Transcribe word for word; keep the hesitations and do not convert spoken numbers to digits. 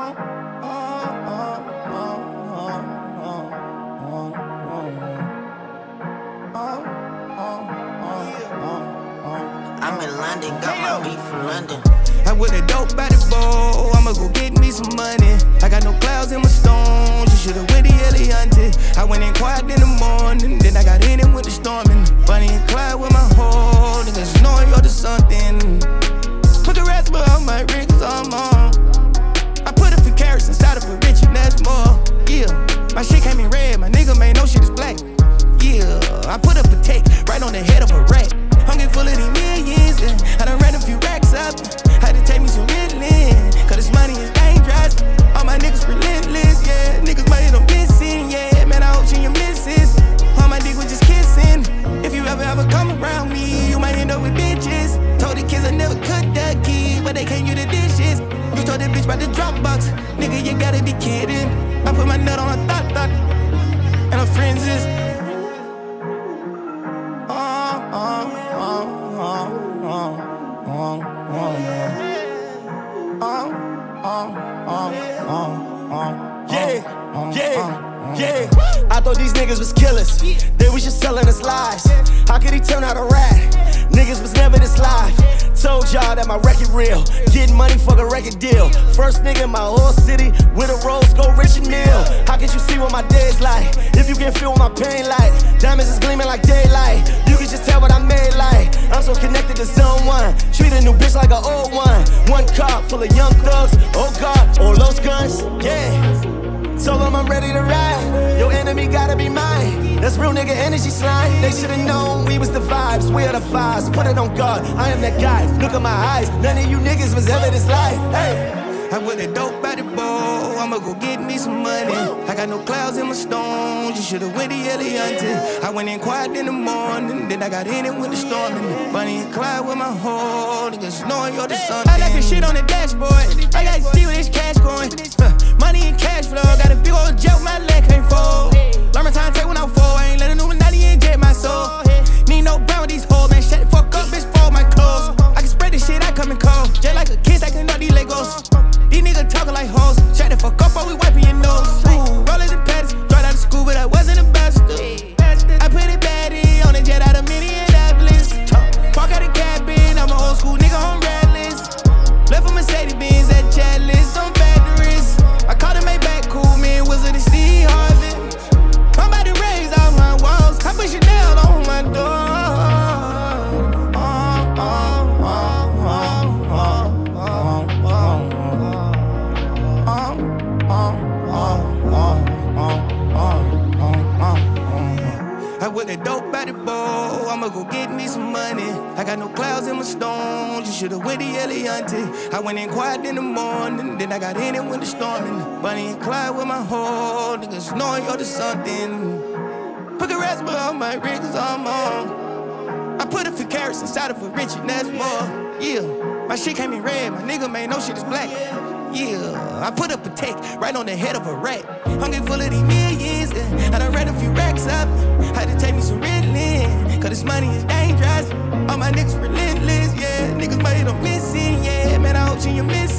I'm in London, got my beat from London. I with a dope body bowl, I'ma go get me some money. I got no clouds in my stones, you should've went the Eliante. I went in quiet in the morning, then I got in it with the storming. Bonnie and Clyde with my whole niggas knowing you're to something. Put the raspberry on my ring, cause I'm on. I put a few carrots inside of a rich and that's more. Yeah, my shit came in red, my nigga made no shit is black. Yeah, I put up a take right on the head of a rat. I'm getting full of these millions, and I done ran a few racks up. Had to take me some Ritalin, cause this money is dangerous. All my niggas relentless, yeah. Niggas money don't missing, yeah. Man, I hope she your missus. All my dick was just kissing. If you ever ever come around me, you might end up with bitches. Told the kids I never cooked the key, but they can't use the dishes. You told that bitch about the Dropbox, nigga, you gotta be kidding. I put my nut on a thought thought, and her friends is. Yeah, yeah, yeah. I thought these niggas was killers. They was just selling us lies. How could he turn out a rat? Niggas was never this live. Told y'all that my record real. Getting money for a record deal. First nigga in my whole city with a Rose Gold Rich and Mill. How could you see what my day's like? If you can feel what my pain like. Diamonds is gleaming like daylight. You can just tell what I made like. I'm so connected to zone one. Treat a new bitch like an old one. One car full of young thugs. Oh God, all those guns. Yeah. Told them I'm ready to ride. Your enemy gotta be mine. That's real nigga energy slime. They should've known we was the vibes. We are the vibes. Put it on God. I am that guy. Look at my eyes. None of you niggas was ever this life. Hey. I with a dope body bowl, I'ma go get me some money. I got no clouds in my stones, you should've went the Eliante. I went in quiet in the morning, then I got in it with the storming. Bonnie and Clyde with my whole niggas knowing you're the something. I left your shit on the dashboard, I gotta see where this cash going. uh, Money and cash flow, got a big old jet, my leg can't fold. Learn my time, take when I'm four, I ain't let a Illuminati inject my soul. Need no brown with these hoes, man, shut the fuck up, bitch, fold my clothes. I can spread this shit, I come in cold. Just like a kiss, I can knock these Legos. These niggas talking like hoes. Shut the fuck up or we wiping your nose. Ooh, rollin' the patties, right out of school, but I wasn't a bastard. I put it baddie on a jet out of Minneapolis. Park out the cabin, I'm an old school nigga on Radless. Left a Mercedes Benz at Chalice on batteries. I called him Maybach, cool man, Wizard and Steve Harvey. I'm about to raise all my walls. I put Chanel on my door. I with a dope body bowl, I'ma go get me some money. I got no clouds in my stones, you should've went the Eliante. I went in quiet in the morning, then I got in it with the storming. Bonnie and Clyde with my whole niggas knowing you're to something. Put the raspberry on my ring, cause I'm on. I put a few carrots inside of a rich and that's more. Yeah, my shit came in red, my nigga made no shit is black. Yeah, I put up a take right on the head of a rat. I'm getting full of these millions, and I done ran a few racks up. Had to take me some Ritalin, cause this money is dangerous. All my niggas relentless, yeah. Niggas money don't missing, yeah. Man, I hope she you miss